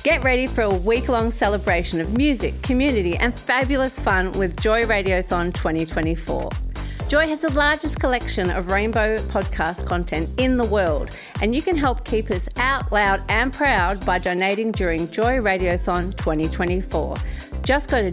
Get ready for a week-long celebration of music, community and fabulous fun with Joy Radiothon 2024. Joy has the largest collection of rainbow podcast content in the world, and you can help keep us out loud and proud by donating during Joy Radiothon 2024. Just go to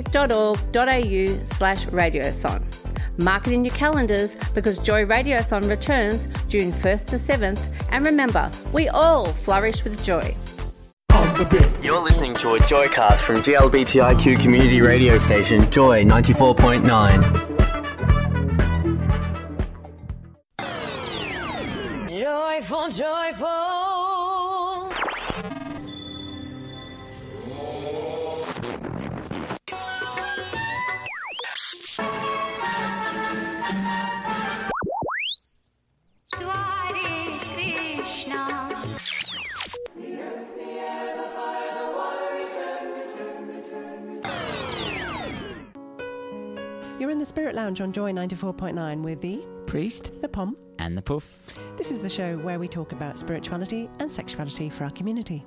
joy.org.au/radiothon. Mark it in your calendars because Joy Radiothon returns June 1st to 7th, and remember, we all flourish with joy. You're listening to a Joycast from GLBTIQ community radio station Joy 94.9. Joyful, joyful. Hare Krishna. You're in the Spirit Lounge on Joy 94.9 with the Priest the Pom. and the Puff. This is the show where we talk about spirituality and sexuality for our community.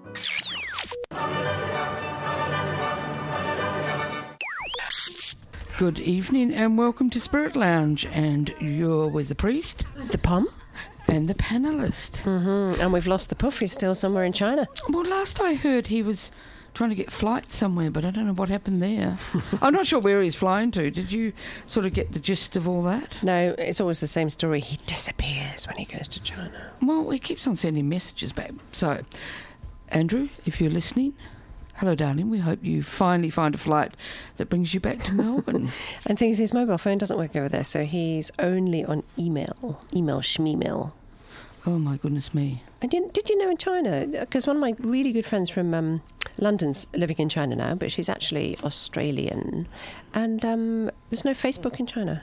Good evening and welcome to Spirit Lounge, and you're with the Priest The Pom. and the panellist. Mm-hmm. And we've lost the Puff. He's still somewhere in China. Well, last I heard he was trying to get flights somewhere, but I don't know what happened there. I'm not sure where he's flying to. Did you sort of get the gist of all that? No, it's always the same story. He disappears when he goes to China. Well, he keeps on sending messages back. So, Andrew, if you're listening, hello, darling. We hope you finally find a flight that brings you back to Melbourne. And things, his mobile phone doesn't work over there, so he's only on email schmeemail. Oh, my goodness me. And did you know in China, because one of my really good friends from London's living in China now, but she's actually Australian, and there's no Facebook in China.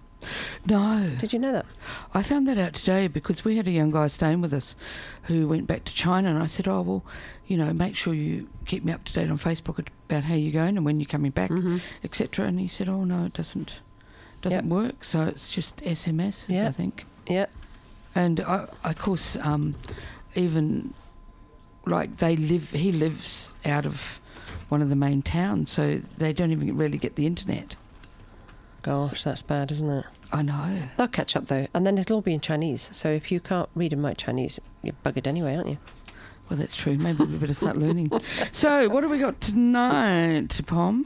No. Did you know that? I found that out today because we had a young guy staying with us who went back to China, and I said, oh, well, you know, make sure you keep me up to date on Facebook about how you're going and when you're coming back, etc. And he said, oh, no, it doesn't work, so it's just SMS, I think. Yeah. And, of course, even, like, he lives out of one of the main towns, so they don't even really get the internet. Gosh, that's bad, isn't it? I know. They'll catch up, though, and then it'll all be in Chinese. So if you can't read and write Chinese, you're buggered anyway, aren't you? Well, that's true. Maybe we better start learning. So, what have we got tonight, Pom?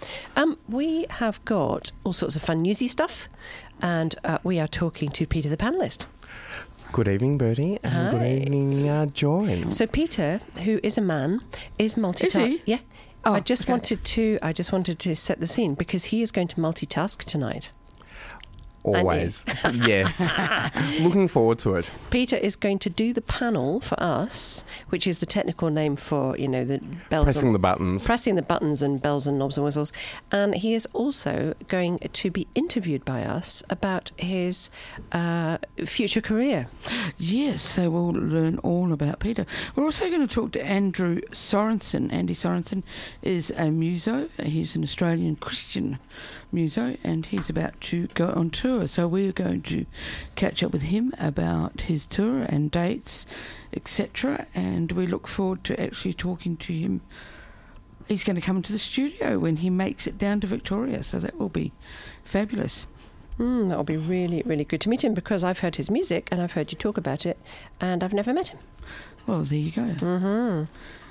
We have got all sorts of fun newsy stuff, and we are talking to Peter, the panellist. Good evening, Bertie, and good evening, Joy. So Peter, who is a man, is multitask. Is he? Yeah. Oh, I just okay. wanted to set the scene because he is going to multitask tonight. Always. Yes. Looking forward to it. Peter is going to do the panel for us, which is the technical name for, you know, the bells. Pressing the buttons. Pressing the buttons and bells and knobs and whistles. And he is also going to be interviewed by us about his future career. Yes, so we'll learn all about Peter. We're also going to talk to Andrew Sorensen. Andy Sorensen is a muso. He's an Australian Christian muso, and he's about to go on tour. So we're going to catch up with him about his tour and dates, etc. And we look forward to actually talking to him. He's going to come into the studio when he makes it down to Victoria, so that will be fabulous. That'll be really, really good to meet him because I've heard his music and I've heard you talk about it and I've never met him. Well, there you go. Mm-hmm.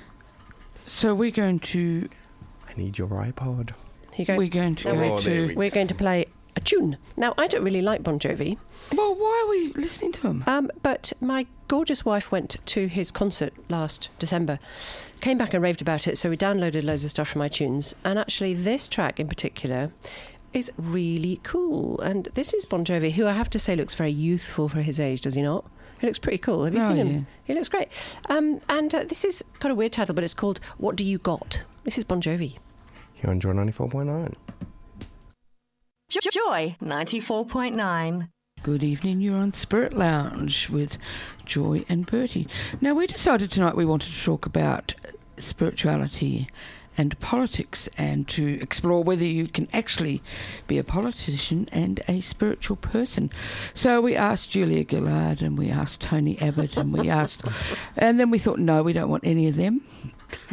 So we're going to... I need your iPod. We're going to We're going to play a tune. Now, I don't really like Bon Jovi. Well, why are we listening to him? But my gorgeous wife went to his concert last December, came back and raved about it, so we downloaded loads of stuff from iTunes. And actually, this track in particular is really cool. And this is Bon Jovi, who I have to say looks very youthful for his age, does he not? He looks pretty cool. Have you seen him? Yeah. He looks great. And this is got a weird title, but it's called What Do You Got? This is Bon Jovi. Here on Joy 94.9. Joy 94.9. Good evening, you're on Spirit Lounge with Joy and Bertie. Now, we decided tonight we wanted to talk about spirituality and politics and to explore whether you can actually be a politician and a spiritual person. So we asked Julia Gillard and we asked Tony Abbott and we asked... and then we thought, no, we don't want any of them.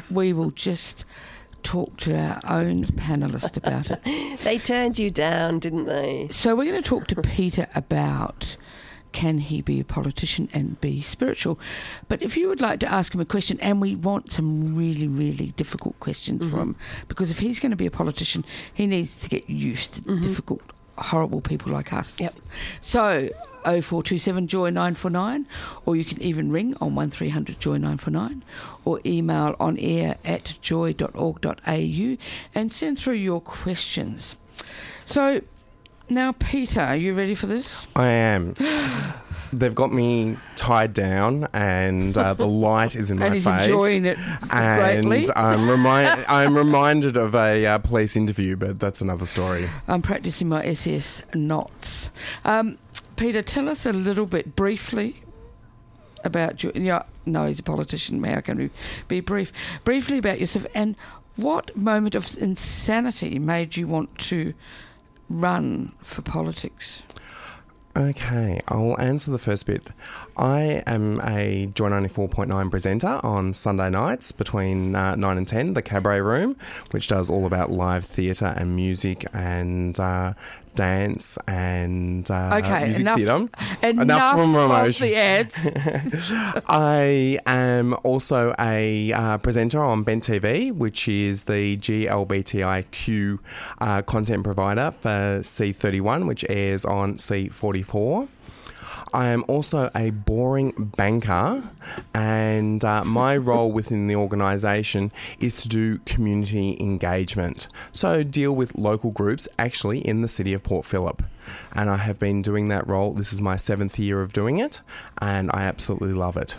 we will just talk to our own panellist about it. They turned you down, didn't they? So we're going to talk to Peter about can he be a politician and be spiritual. But if you would like to ask him a question, and we want some really, really difficult questions from him, because if he's going to be a politician, he needs to get used to difficult, horrible people like us. Yep. So 0427 Joy 949, or you can even ring on 1300 Joy 949, or email on air at joy.org.au and send through your questions. So now, Peter, are you ready for this? I am. They've got me tied down, and the light is in my face. And he's enjoying it greatly. And I'm reminded of a police interview, but that's another story. I'm practicing my SS knots. Peter, tell us a little bit briefly about you. No, he's a politician. How can we be brief? Briefly about yourself, and what moment of insanity made you want to run for politics? Okay, I'll answer the first bit. I am a Joy 94.9 presenter on Sunday nights between 9 and 10, the Cabaret Room, which does all about live theatre and music and dance and music theatre. Enough from promotion. Of the ads. I am also a presenter on Bent TV, which is the GLBTIQ content provider for C31, which airs on C44. I am also a boring banker, and my role within the organisation is to do community engagement. So deal with local groups actually in the city of Port Phillip. And I have been doing that role. This is my 7th year of doing it, and I absolutely love it.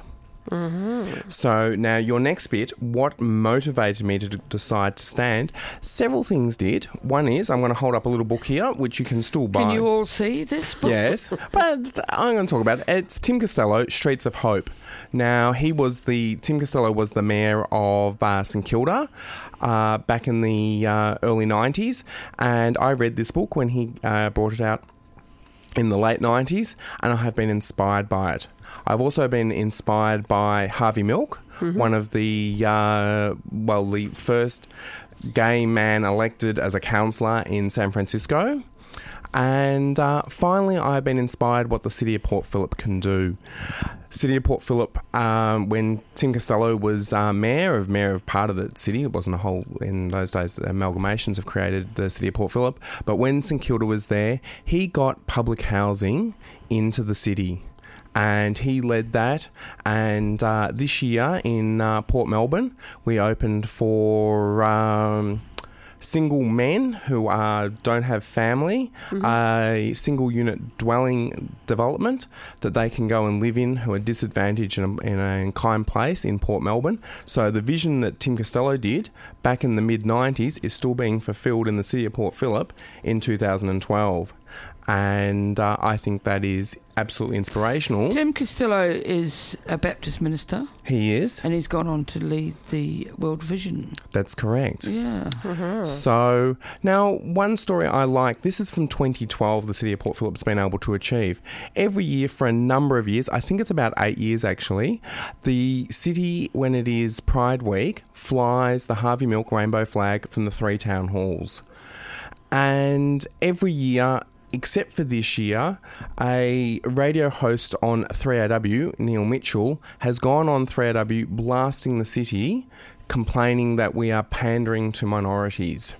So now your next bit, what motivated me to decide to stand? Several things did. One is, I'm going to hold up a little book here, which you can still buy. Can you all see this book? Yes, but I'm going to talk about it. It's Tim Costello, Streets of Hope. Now, Tim Costello was the mayor of St Kilda back in the early 90s, and I read this book when he brought it out in the late 90s, and I have been inspired by it. I've also been inspired by Harvey Milk, one of the first gay man elected as a councillor in San Francisco. And finally, I've been inspired what the City of Port Phillip can do. City of Port Phillip, when Tim Costello was mayor of part of the city, it wasn't a whole, in those days, amalgamations have created the City of Port Phillip, but when St Kilda was there, he got public housing into the city. And he led that, and this year in Port Melbourne, we opened for single men who don't have family, a single unit dwelling development that they can go and live in who are disadvantaged in a kind place in Port Melbourne. So the vision that Tim Costello did back in the mid-90s is still being fulfilled in the city of Port Phillip in 2012. And I think that is absolutely inspirational. Tim Costello is a Baptist minister. He is. And he's gone on to lead the World Vision. That's correct. Yeah. So, now, one story I like, this is from 2012, the City of Port Phillip's been able to achieve. Every year for a number of years, I think it's about 8 years actually, the city, when it is Pride Week, flies the Harvey Milk rainbow flag from the 3 town halls. And every year, except for this year, a radio host on 3AW, Neil Mitchell, has gone on 3AW blasting the city, complaining that we are pandering to minorities.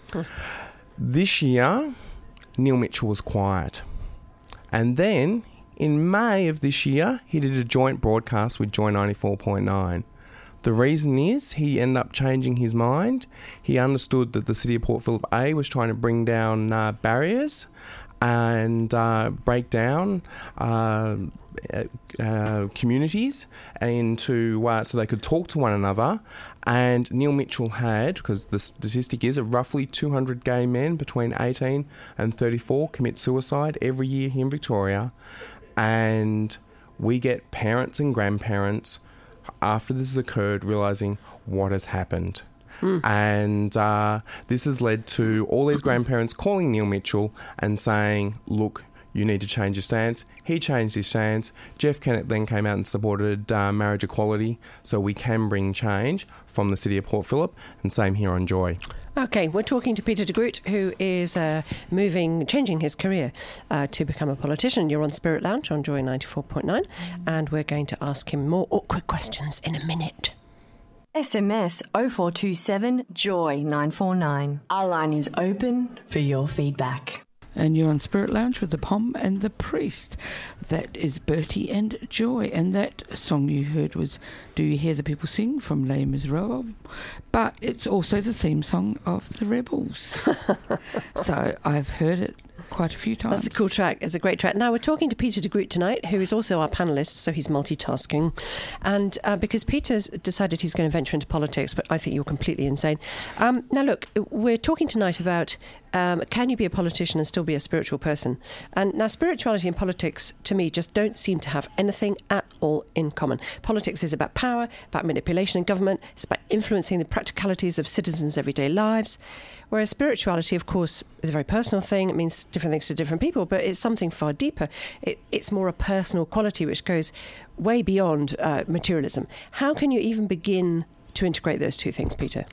This year, Neil Mitchell was quiet. And then, in May of this year, he did a joint broadcast with Joy 94.9. The reason is he ended up changing his mind. He understood that the City of Port Phillip A was trying to bring down barriers and break down communities into so they could talk to one another. And Neil Mitchell had, because the statistic is that roughly 200 gay men between 18 and 34 commit suicide every year here in Victoria. And we get parents and grandparents, after this has occurred, realising what has happened. And this has led to all these grandparents calling Neil Mitchell and saying, look, you need to change your stance. He changed his stance. Jeff Kennett then came out and supported marriage equality, so we can bring change from the city of Port Phillip, and same here on Joy. Okay, we're talking to Peter de Groot, who is changing his career to become a politician. You're on Spirit Lounge on Joy 94.9, and we're going to ask him more awkward questions in a minute. SMS 0427 Joy 949. Our line is open for your feedback. And you're on Spirit Lounge with the Pom and the Priest. That is Bertie and Joy. And that song you heard was Do You Hear the People Sing from Les Miserables. But it's also the theme song of the Rebels. So I've heard it quite a few times. That's a cool track. It's a great track. Now, we're talking to Peter de Groot tonight, who is also our panellist, so he's multitasking. And because Peter's decided he's going to venture into politics, but I think you're completely insane. Now, look, we're talking tonight about can you be a politician and still be a spiritual person? And now, spirituality and politics, to me, just don't seem to have anything at all in common. Politics is about power, about manipulation in government. It's about influencing the practicalities of citizens' everyday lives. Whereas spirituality, of course, is a very personal thing. It means different things to different people, but it's something far deeper. It's more a personal quality which goes way beyond materialism. How can you even begin to integrate those two things, Peter?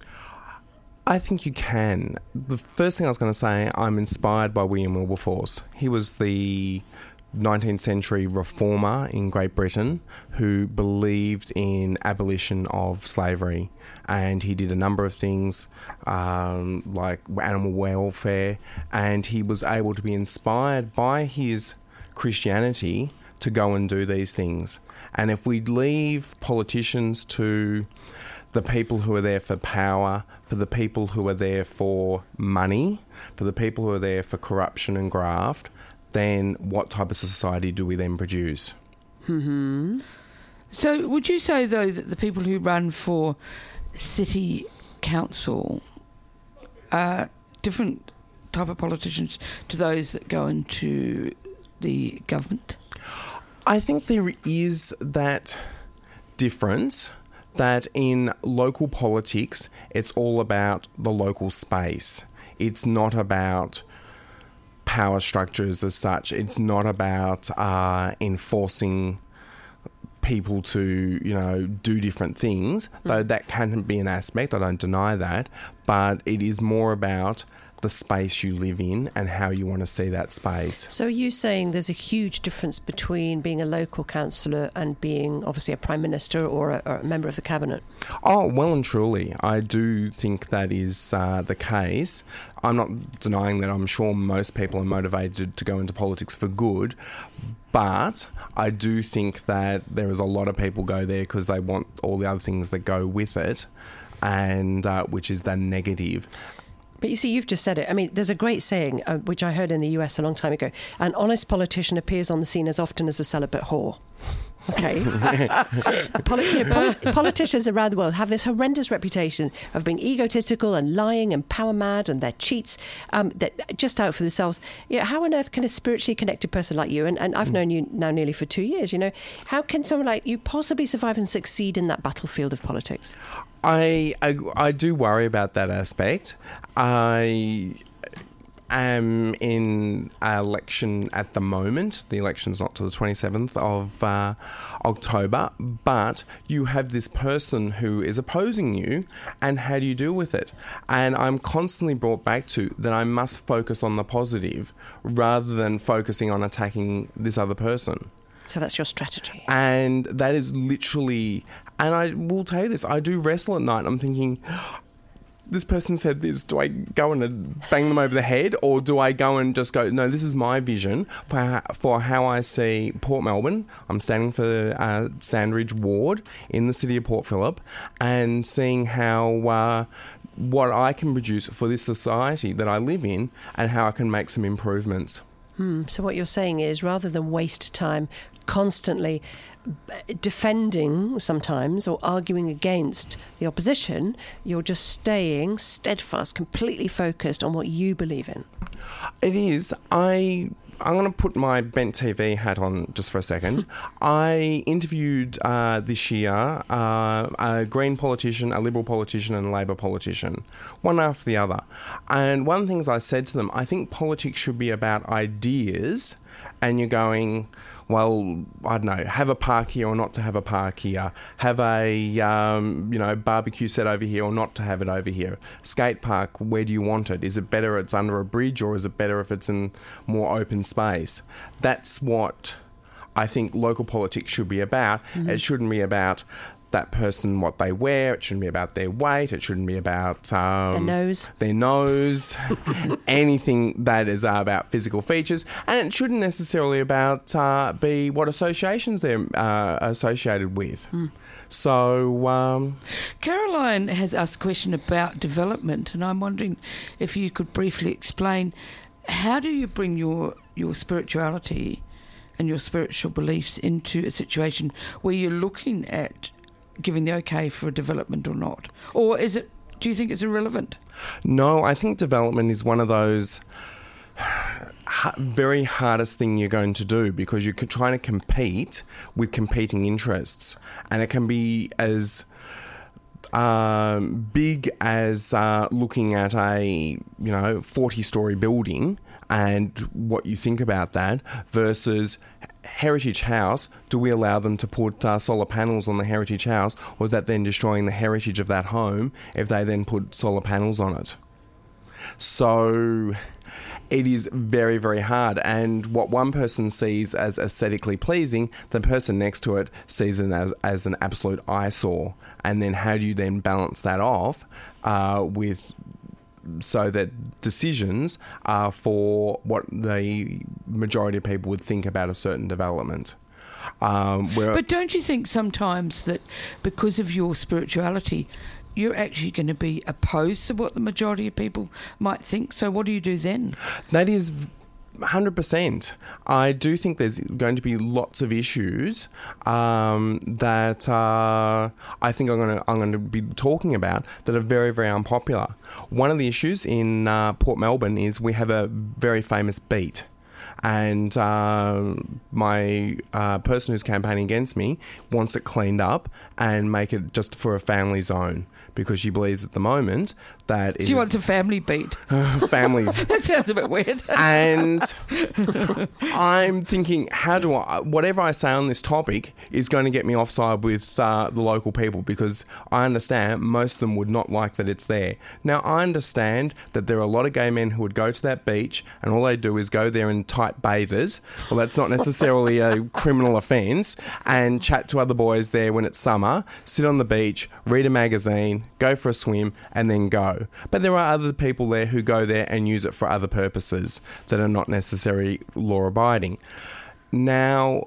I think you can. The first thing I was going to say, I'm inspired by William Wilberforce. He was the 19th century reformer in Great Britain who believed in abolition of slavery, and he did a number of things like animal welfare, and he was able to be inspired by his Christianity to go and do these things. And if we leave politicians to the people who are there for power, for the people who are there for money, for the people who are there for corruption and graft, then what type of society do we then produce? Mm-hmm. So would you say, though, that the people who run for city council are different type of politicians to those that go into the government? I think there is that difference that in local politics, it's all about the local space. It's not about power structures as such. It's not about enforcing people to, do different things, though that can be an aspect, I don't deny that, but it is more about the space you live in and how you want to see that space. So are you saying there's a huge difference between being a local councillor and being obviously a Prime Minister or a member of the Cabinet? Oh, well and truly. I do think that is the case. I'm not denying that I'm sure most people are motivated to go into politics for good, but I do think that there is a lot of people go there because they want all the other things that go with it, and which is the negative. But you see, you've just said it. I mean, there's a great saying, which I heard in the US a long time ago. An honest politician appears on the scene as often as a celibate whore. Okay. Politicians around the world have this horrendous reputation of being egotistical and lying and power mad, and they're cheats, that just out for themselves. How on earth can a spiritually connected person like you, and I've known you now nearly for 2 years, how can someone like you possibly survive and succeed in that battlefield of politics? I do worry about that aspect. I am in an election at the moment. The election's not till the 27th of October, but you have this person who is opposing you, and how do you deal with it? And I'm constantly brought back to that I must focus on the positive rather than focusing on attacking this other person. So that's your strategy. And that is literally, and I will tell you this, I do wrestle at night. I'm thinking, this person said this, do I go and bang them over the head, or do I go and just go, no, this is my vision for how I see Port Melbourne. I'm standing for Sandridge Ward in the city of Port Phillip, and seeing how what I can produce for this society that I live in and how I can make some improvements. So what you're saying is, rather than waste time constantly defending sometimes or arguing against the opposition, you're just staying steadfast, completely focused on what you believe in. It is. I'm going to put my Bent TV hat on just for a second. I interviewed this year a Green politician, a Liberal politician and a Labor politician, one after the other. And one of the things I said to them, I think politics should be about ideas and you're going, well, I don't know, have a park here or not to have a park here, have a barbecue set over here or not to have it over here, skate park, where do you want it? Is it better it's under a bridge, or is it better if it's in more open space? That's what I think local politics should be about. It shouldn't be about that person, what they wear. It shouldn't be about their weight. It shouldn't be about their nose, anything that is about physical features. And it shouldn't necessarily be what associations they're associated with. So Caroline has asked a question about development, and I'm wondering if you could briefly explain, how do you bring your spirituality and your spiritual beliefs into a situation where you're looking at giving the okay for a development or not? Or do you think it's irrelevant? No, I think development is one of those very hardest thing you're going to do, because you're trying to compete with competing interests, and it can be as big as looking at a 40-story building and what you think about that versus heritage house. Do we allow them to put solar panels on the heritage house, or is that then destroying the heritage of that home if they then put solar panels on it? So it is very, very hard. And what one person sees as aesthetically pleasing, the person next to it sees it as an absolute eyesore. And then how do you then balance that off so that decisions are for what the majority of people would think about a certain development? But don't you think sometimes that because of your spirituality, you're actually going to be opposed to what the majority of people might think? So what do you do then? That is 100%. I do think there's going to be lots of issues that I think I'm going to be talking about that are very, very unpopular. One of the issues in Port Melbourne is we have a very famous beat. And my person who's campaigning against me wants it cleaned up and make it just for a family zone, because she believes at the moment that she wants a family beat. Family. That sounds a bit weird. And I'm thinking, whatever I say on this topic is going to get me offside with the local people, because I understand most of them would not like that it's there. Now, I understand that there are a lot of gay men who would go to that beach and all they do is go there in tight bathers. Well, that's not necessarily a criminal offence, and chat to other boys there when it's summer, sit on the beach, read a magazine, go for a swim, and then go. But there are other people there who go there and use it for other purposes that are not necessarily law-abiding. Now,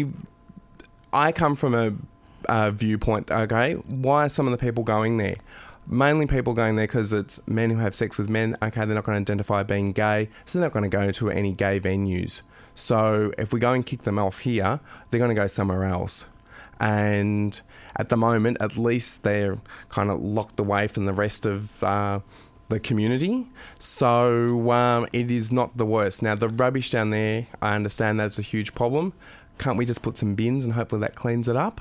I come from a viewpoint, okay, why are some of the people going there? Mainly people going there because it's men who have sex with men. Okay, they're not going to identify being gay, so they're not going to go to any gay venues. So if we go and kick them off here, they're going to go somewhere else. And at the moment, at least they're kind of locked away from the rest of the community. So it is not the worst. Now, the rubbish down there, I understand that's a huge problem. Can't we just put some bins and hopefully that cleans it up?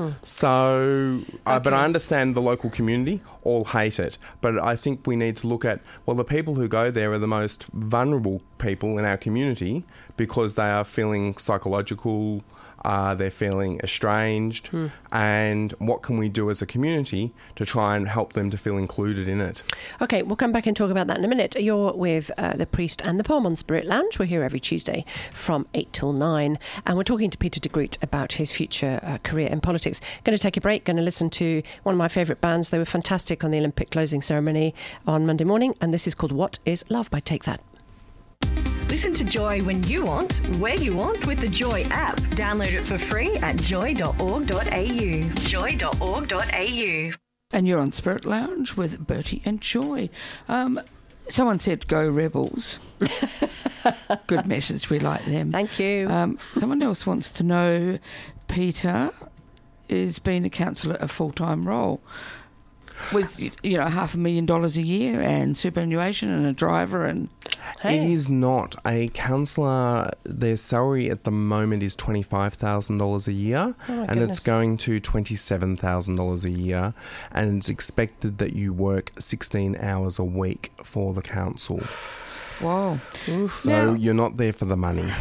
So, but I understand the local community all hate it. But I think we need to look at, well, the people who go there are the most vulnerable people in our community because they are feeling psychological, they're feeling estranged, and what can we do as a community to try and help them to feel included in it? Okay, we'll come back and talk about that in a minute. You're with the Priest and the Poem on Spirit Lounge. We're here every Tuesday from 8 till 9, and we're talking to Peter de Groot about his future career in politics. Going to take a break, going to listen to one of my favourite bands. They were fantastic on the Olympic closing ceremony on Monday morning, and this is called What Is Love by Take That. Listen to Joy when you want, where you want with the Joy app. Download it for free at joy.org.au. Joy.org.au. And you're on Spirit Lounge with Bertie and Joy. Someone said, go Rebels. Good message, we like them. Thank you. Someone else wants to know, Peter is being a councillor a full-time role with $500,000 a year and superannuation and a driver and... It is not. A councillor, their salary at the moment is $25,000 a year, and it's going to $27,000 a year, and it's expected that you work 16 hours a week for the council. Wow. So you're not there for the money.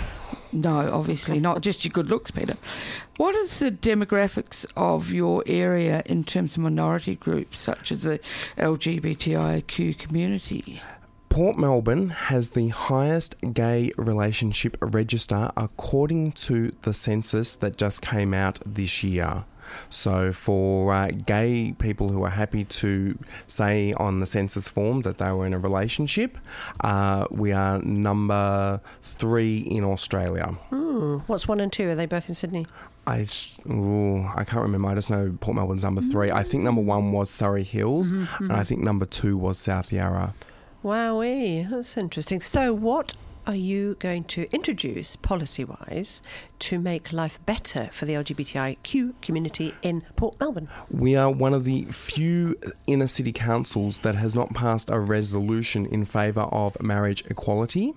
No, obviously not. Just your good looks, Peter. What is the demographics of your area in terms of minority groups, such as the LGBTIQ community? Port Melbourne has the highest gay relationship register according to the census that just came out this year. So for gay people who are happy to say on the census form that they were in a relationship, we are number 3 in Australia. What's 1 and 2? Are they both in Sydney? I can't remember. I just know Port Melbourne's number 3. I think number 1 was Surrey Hills, and I think number 2 was South Yarra. Wowee, that's interesting. So what are you going to introduce policy-wise to make life better for the LGBTIQ community in Port Melbourne? We are one of the few inner city councils that has not passed a resolution in favour of marriage equality.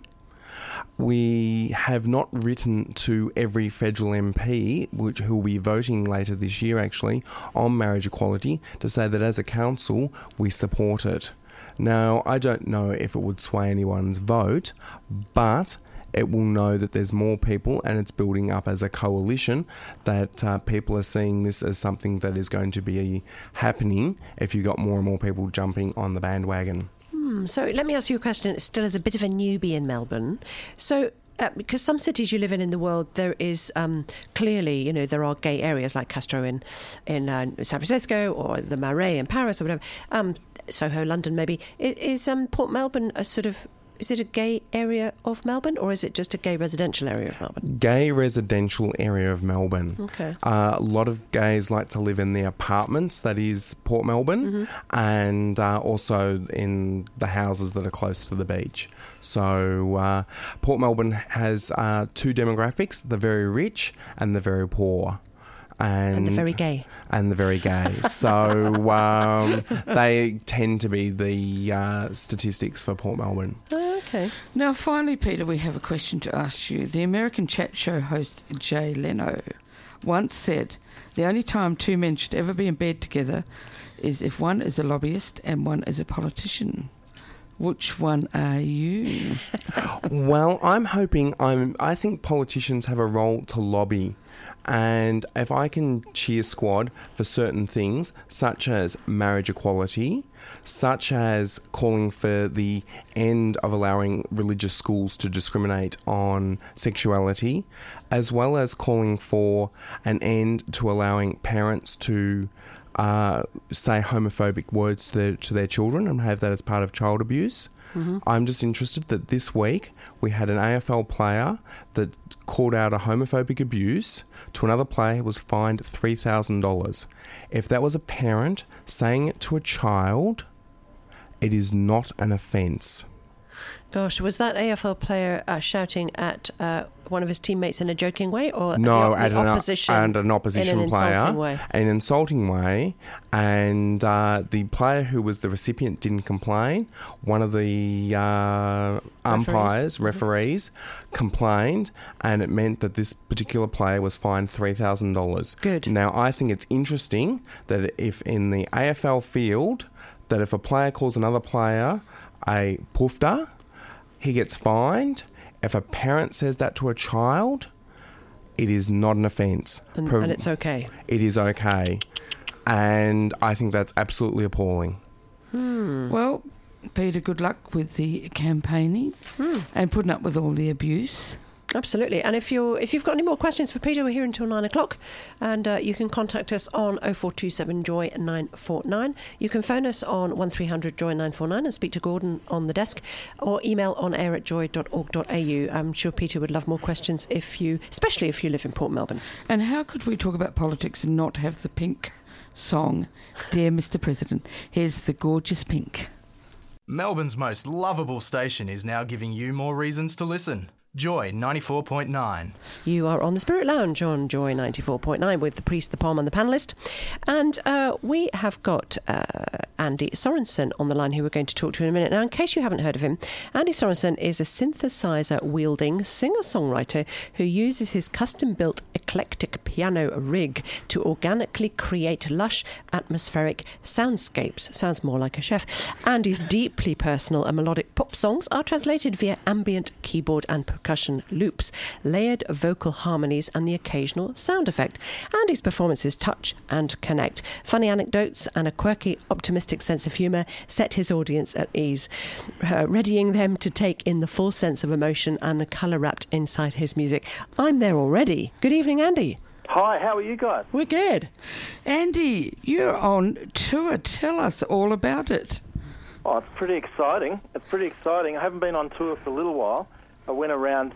We have not written to every federal MP, who will be voting later this year actually, on marriage equality to say that as a council we support it. Now, I don't know if it would sway anyone's vote, but it will know that there's more people and it's building up as a coalition, that people are seeing this as something that is going to be happening if you've got more and more people jumping on the bandwagon. So let me ask you a question. It still is a bit of a newbie in Melbourne. So because some cities you live in the world, there is clearly, there are gay areas like Castro in San Francisco, or the Marais in Paris, or whatever. Soho, London, maybe. Is Port Melbourne a sort of... Is it a gay area of Melbourne, or is it just a gay residential area of Melbourne? Gay residential area of Melbourne. Okay. A lot of gays like to live in the apartments, that is Port Melbourne, and also in the houses that are close to the beach. So Port Melbourne has 2 demographics, the very rich and the very poor. And the very gay. And the very gay. So they tend to be the statistics for Port Melbourne. Okay. Now, finally, Peter, we have a question to ask you. The American chat show host Jay Leno once said, the only time 2 men should ever be in bed together is if one is a lobbyist and one is a politician. Which one are you? Well, I think politicians have a role to lobby. And if I can cheer squad for certain things, such as marriage equality, such as calling for the end of allowing religious schools to discriminate on sexuality, as well as calling for an end to allowing parents to say homophobic words to their children and have that as part of child abuse. I'm just interested that this week we had an AFL player that called out a homophobic abuse to another player who was fined $3,000. If that was a parent saying it to a child, it is not an offence. Gosh, was that AFL player shouting at one of his teammates in a joking way, or no, an opposition player in an insulting way? And the player who was the recipient didn't complain. One of the referees complained, and it meant that this particular player was fined $3,000. Good. Now, I think it's interesting that if in the AFL field, that if a player calls another player a poofter, he gets fined. If a parent says that to a child, it is not an offence. And it's okay. It is okay. And I think that's absolutely appalling. Well, Peter, good luck with the campaigning and putting up with all the abuse. Absolutely. And if you've got any more questions for Peter, we're here until 9 o'clock, and you can contact us on 0427 Joy 949. You can phone us on 1300 Joy 949 and speak to Gordon on the desk, or email on air@joy.org.au. I'm sure Peter would love more questions especially if you live in Port Melbourne. And how could we talk about politics and not have the Pink song, Dear Mr. President? Here's the gorgeous Pink. Melbourne's most lovable station is now giving you more reasons to listen. Joy 94.9. You are on the Spirit Lounge on Joy 94.9 with the priest, the palm and the panellist. And we have got Andy Sorensen on the line, who we're going to talk to in a minute. Now, in case you haven't heard of him, Andy Sorensen is a synthesizer-wielding singer-songwriter who uses his custom-built eclectic piano rig to organically create lush, atmospheric soundscapes. Sounds more like a chef. Andy's deeply personal and melodic pop songs are translated via ambient keyboard and percussion loops, layered vocal harmonies, and the occasional sound effect. Andy's performances touch and connect. Funny anecdotes and a quirky, optimistic sense of humour set his audience at ease, readying them to take in the full sense of emotion and the colour wrapped inside his music. I'm there already. Good evening, Andy. Hi, how are you guys? We're good. Andy, you're on tour. Tell us all about it. Oh, it's pretty exciting. I haven't been on tour for a little while. I went around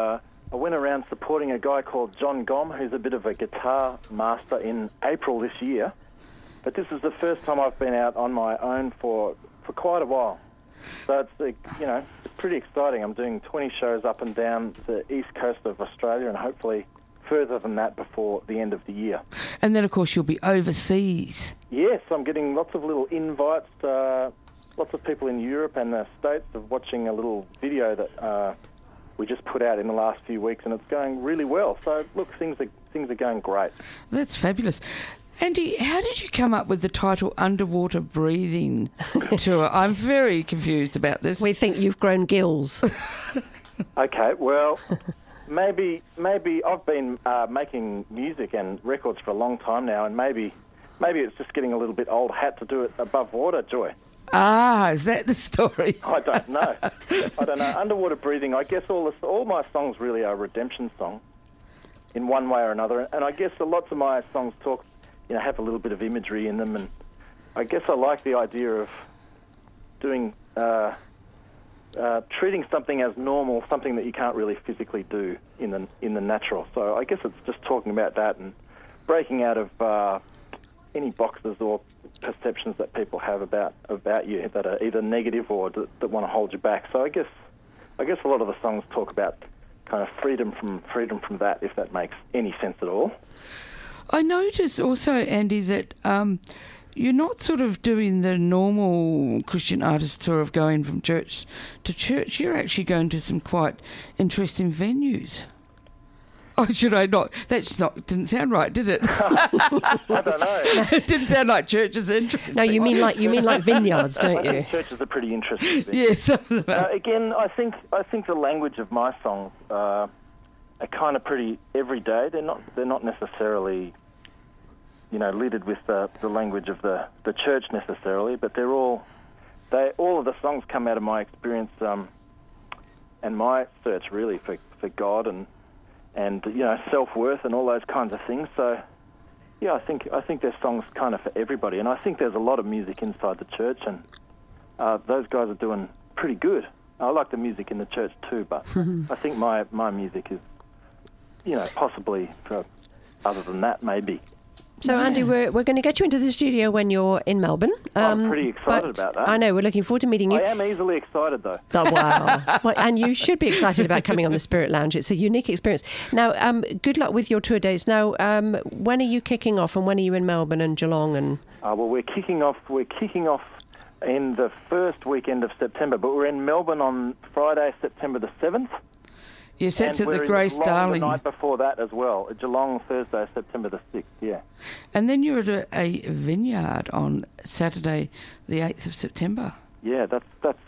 supporting a guy called John Gom, who's a bit of a guitar master, in April this year. But this is the first time I've been out on my own for quite a while. So it's pretty exciting. I'm doing 20 shows up and down the east coast of Australia, and hopefully further than that before the end of the year. And then, of course, you'll be overseas. Yes, I'm getting lots of little invites. Lots of people in Europe and the States are watching a little video that we just put out in the last few weeks, and it's going really well. So, look, things are going great. That's fabulous. Andy, how did you come up with the title Underwater Breathing Tour? I'm very confused about this. We think you've grown gills. Okay, well, maybe I've been making music and records for a long time now, and maybe it's just getting a little bit old hat to do it above water, Joy. Ah, is that the story? I don't know. Underwater breathing, I guess all my songs really are redemption songs in one way or another. And I guess lots of my songs have a little bit of imagery in them. And I guess I like the idea of doing, treating something as normal, something that you can't really physically do in the natural. So I guess it's just talking about that and breaking out of any boxes or perceptions that people have about you that are either negative or that want to hold you back. So I guess a lot of the songs talk about kind of freedom from that, if that makes any sense at all. I notice also, Andy, that you're not sort of doing the normal Christian artist tour of going from church to church. You're actually going to some quite interesting venues. Oh, should I not? Didn't sound right, did it? I don't know. It didn't sound like church is interesting. No, you mean like vineyards, don't you? Churches are pretty interesting. Yes. Again, I think the language of my songs are kind of pretty everyday. They're not necessarily, littered with the language of the church necessarily, but all of the songs come out of my experience and my search really for God and self-worth and all those kinds of things. So, yeah, I think there's songs kind of for everybody, and I think there's a lot of music inside the church, and those guys are doing pretty good. I like the music in the church too, but I think my music is, possibly for other than that, maybe. So, Andy, we're going to get you into the studio when you're in Melbourne. I'm pretty excited about that. I know, we're looking forward to meeting you. I am easily excited, though. Oh, wow. Well, and you should be excited about coming on the Spirit Lounge. It's a unique experience. Now, good luck with your tour days. Now, when are you kicking off, and when are you in Melbourne and Geelong? And well, we're kicking off in the first weekend of September, but we're in Melbourne on Friday, September the 7th. Yes, that's and at the Grace Darling. The night before that as well, at Geelong, Thursday, September the 6th, yeah. And then you're at a vineyard on Saturday, the 8th of September. Yeah, that's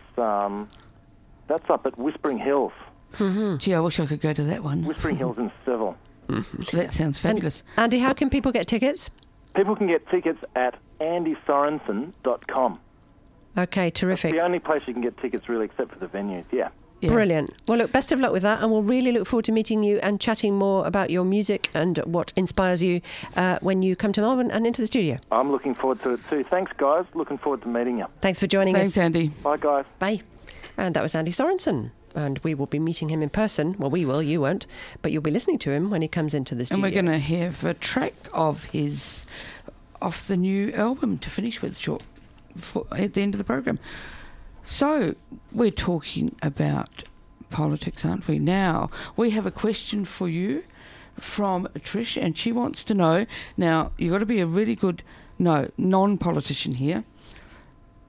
up at Whispering Hills. Mm-hmm. Gee, I wish I could go to that one. Whispering Hills in Seville. That sounds fabulous. And Andy, how can people get tickets? People can get tickets at andysorensen.com. Okay, terrific. It's the only place you can get tickets, really, except for the venues, yeah. Yeah. Brilliant. Well, look, best of luck with that, and we'll really look forward to meeting you and chatting more about your music and what inspires you when you come to Melbourne and into the studio. I'm looking forward to it too. Thanks, guys. Looking forward to meeting you. Thanks for joining us. Thanks, Andy. Bye, guys. Bye. And that was Andy Sorensen. And we will be meeting him in person. Well, we will, you won't. But you'll be listening to him when he comes into the studio. And we're going to have a track off the new album to finish with at the end of the program. So, we're talking about politics, aren't we? Now, we have a question for you from Trish, and she wants to know, now, you've got to be a really good, non-politician here.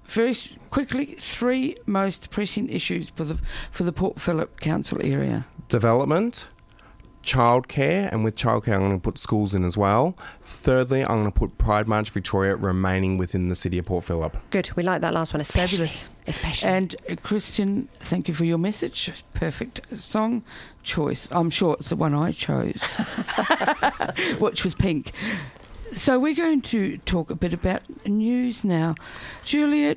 very quickly, 3 most pressing issues for the Port Phillip Council area. Development, childcare, and with childcare I'm going to put schools in as well. Thirdly, I'm going to put Pride March Victoria remaining within the city of Port Phillip. Good, we like that last one especially. Fabulous. Especially. And Christian, thank you for your message. Perfect song choice. I'm sure it's the one I chose, which was Pink. So we're going to talk a bit about news now. Julia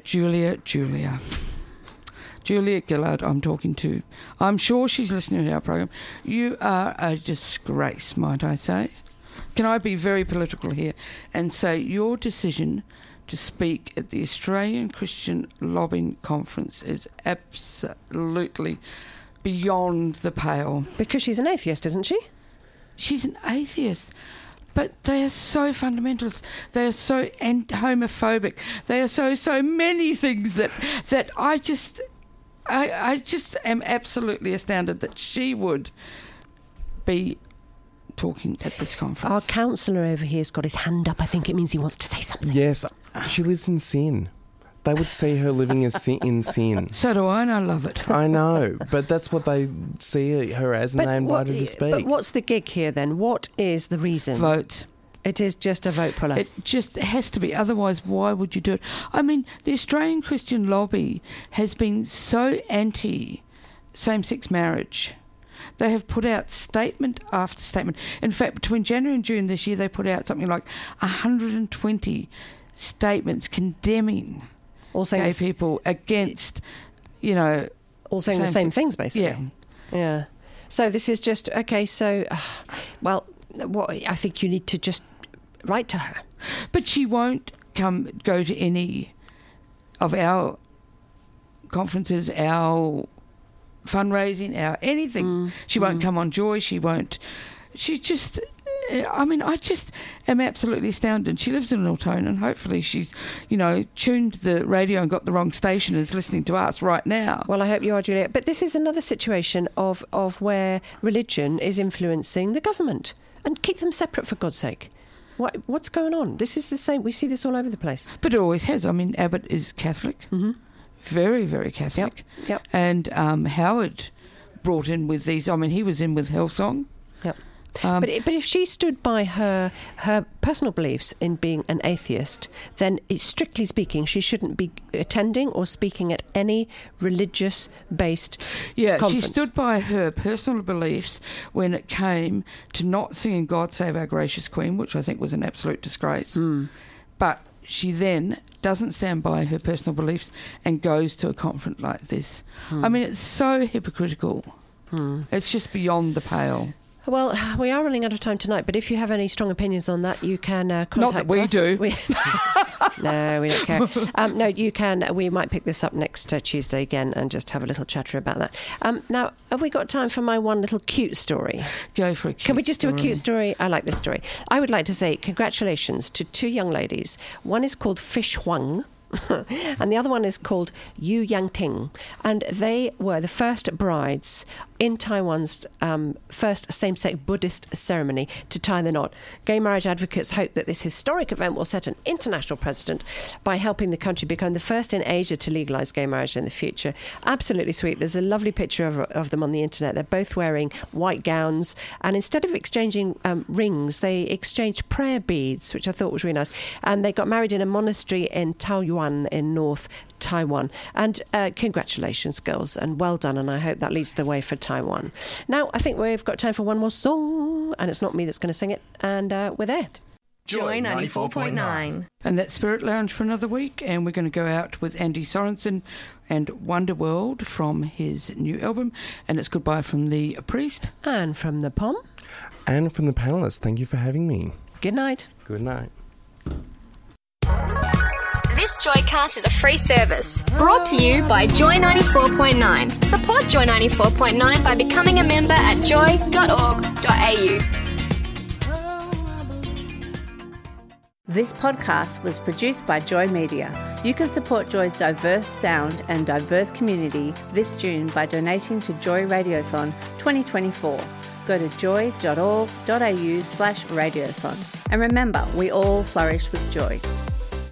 Gillard, I'm talking to. I'm sure she's listening to our program. You are a disgrace, might I say. Can I be very political here and say your decision to speak at the Australian Christian Lobbying Conference is absolutely beyond the pale. Because she's an atheist, isn't she? She's an atheist. But they are so fundamentalist. They are so homophobic. They are so many things that I just am absolutely astounded that she would be talking at this conference. Our counsellor over here has got his hand up. I think it means he wants to say something. Yes, she lives in sin. They would see her living in sin. So do I, and I love it. I know, but that's what they see her as, and they invite her to speak. But what's the gig here then? What is the reason? Vote. It is just a vote puller. It just has to be. Otherwise, why would you do it? I mean, the Australian Christian lobby has been so anti same-sex marriage. They have put out statement after statement. In fact, between January and June this year, they put out something like 120 statements condemning gay people against, all saying the same things, basically. Yeah. So this is just, okay, so, I think you need to just write to her. But she won't go to any of our conferences, our fundraising, our anything. She won't come on Joy. I just am absolutely astounded. She lives in Altona, and hopefully she's, tuned the radio and got the wrong station and is listening to us right now. Well, I hope you are, Julia. But this is another situation of where religion is influencing the government. And keep them separate, for God's sake. What's going on? This is the same. We see this all over the place. But it always has. I mean, Abbott is Catholic. Mm-hmm. Very, very Catholic. Yep. And Howard brought in with these. I mean, he was in with Hillsong. Yep. But if she stood by her personal beliefs in being an atheist, then strictly speaking, she shouldn't be attending or speaking at any religious-based conference. She stood by her personal beliefs when it came to not singing God Save Our Gracious Queen, which I think was an absolute disgrace. But she then doesn't stand by her personal beliefs and goes to a conference like this. I mean, it's so hypocritical. It's just beyond the pale. Well, we are running out of time tonight, but if you have any strong opinions on that, you can contact us. Not that we do. No, we don't care. No, you can. We might pick this up next Tuesday again and just have a little chatter about that. Now, have we got time for my one little cute story? Go for it. Can we just do a cute story? I like this story. I would like to say congratulations to 2 young ladies. One is called Fish Huang. And the other one is called Yu Yangting, and they were the first brides in Taiwan's first same-sex Buddhist ceremony to tie the knot. Gay marriage advocates hope that this historic event will set an international precedent by helping the country become the first in Asia to legalise gay marriage in the future. Absolutely sweet. There's a lovely picture of them on the internet. They're both wearing white gowns, and instead of exchanging rings, they exchanged prayer beads, which I thought was really nice. And they got married in a monastery in Taoyuan in North Taiwan. And congratulations, girls, and well done, and I hope that leads the way for Taiwan. Now, I think we've got time for one more song, and it's not me that's going to sing it, and we're there. Joy 94.9. And that's Spirit Lounge for another week, and we're going to go out with Andy Sorensen and Wonderworld from his new album, and it's Goodbye from the Priest. And from the Pom. And from the panellists. Thank you for having me. Good night. Good night. This Joycast is a free service brought to you by Joy 94.9. Support Joy 94.9 by becoming a member at joy.org.au. This podcast was produced by Joy Media. You can support Joy's diverse sound and diverse community this June by donating to Joy Radiothon 2024. Go to joy.org.au/radiothon. And remember, we all flourish with joy.